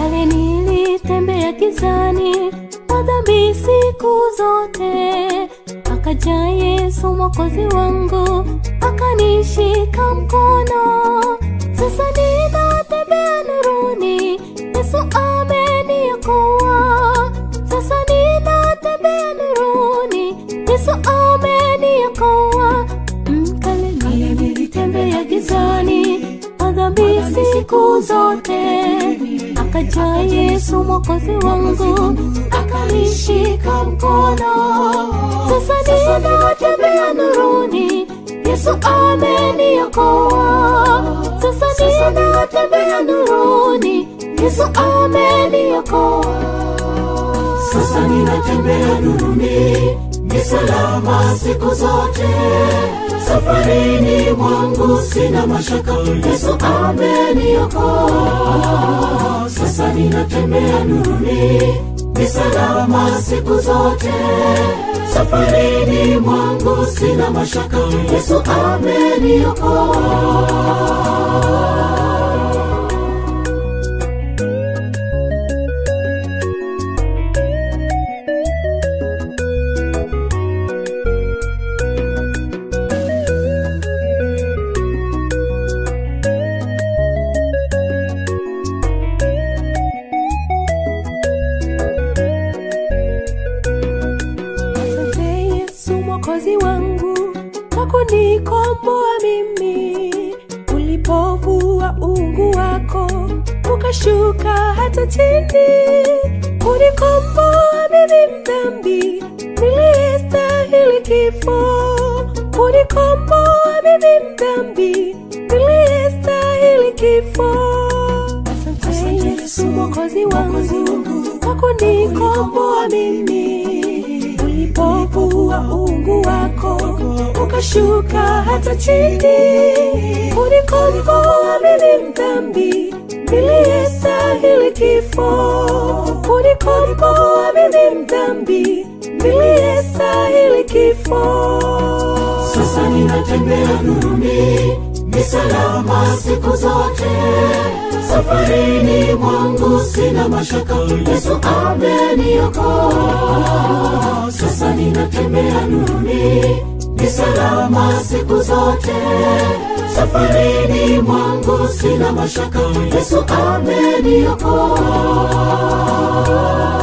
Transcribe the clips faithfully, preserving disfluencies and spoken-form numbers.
Kale nilitembea gizani kwa dhambi siku zote, akaja Yesu Mwokozi wangu akanishika mkono. Sasa ninatembea nuruni, Yesu ameniokoa. Sasa ninatembea nuruni, Yesu ameniokoa. Kale nilitembea gizani kwa dhambi siku zote, akaja Yesu Mwokozi wangu akanishika mkono. Sasa ninatembea nuruni, Yesu ameniokoa. Sasa ninatembea nuruni, Yesu ameniokoa. Sasa ninatembea nuruni, ni salama siku zote. Safarini mwangu sina mashaka, Yesu ameniokoa. Sasa ninatembea nuruni, ni salama siku zote. Safarini mwangu sina mashaka, Yesu ameniokoa. Mwokozi wangu kwa kunikomboa mimi, ulipovua uungu wako ukashuka hata chini. Unikomboa mimi mdhambi niliyestahili kifo, unikomboa mimi mdhambi niliyestahili kifo. Asante Yesu Mwokozi wangu kwa kunikomboa mimi, ulipovua uungu wako ukashuka hata chini. Unikomboa mimi mdhambi niliyestahili kifo, unikomboa mimi mdhambi niliyestahili kifo. Sasa ninatembea nuruni, ni salama siku zote. Safarini mwangu sina mashaka, Yesu ameniokoa. Sasa ninatembea nuruni, ni salama siku zote. Safarini mwangu sina mashaka, Yesu ameniokoa.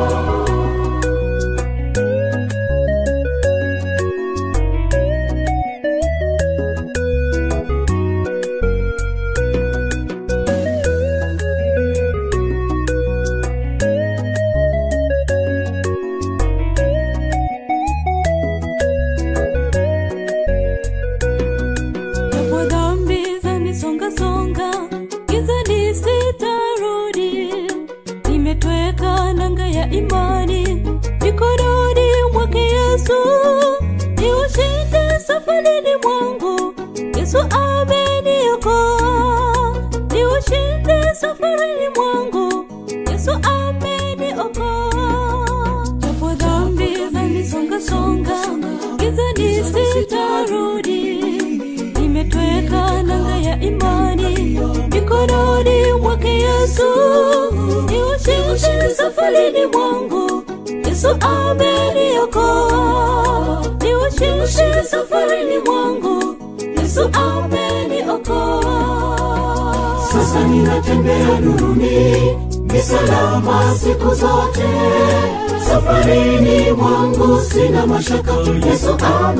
Nimetweka nanga ya imani mikononi mwake Yesu, niushinde safarini mwangu, Yesu ameniokoa. Niushinde safarini mwangu, Yesu ameniokoa. Japo dhambi zanisonga songa, gizani sitarudi. Nimetweka nanga ya imani mikononi mwake Yesu, niushinde safarini mwangu, Yesu ameniokoa. Niushinde safarini mwangu, Yesu ameniokoa. Sasa ninatembea nuruni, ni salama siku zote. Safarini mwangu sina mashaka, Yesu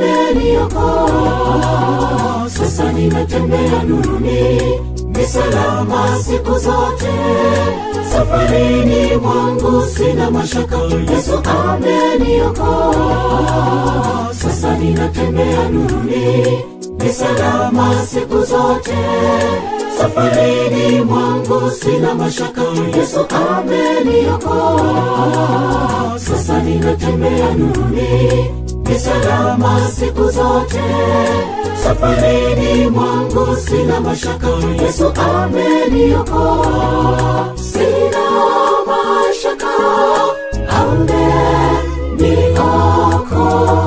ameniokoa. Sasa ninatembea nuruni, ni salama siku zote. Safarini mwangu sina mashaka, Yesu ameniokoa. Sasa ninatembea nuruni, ni salama siku zote. Safarini mwangu sina mashaka, Yesu ameniokoa. Sasa ninatembea nuruni, ni salama siku zote. Safarini mwangu sina mashaka, Yesu ameniokoa. Sina mashaka, ameniokoa.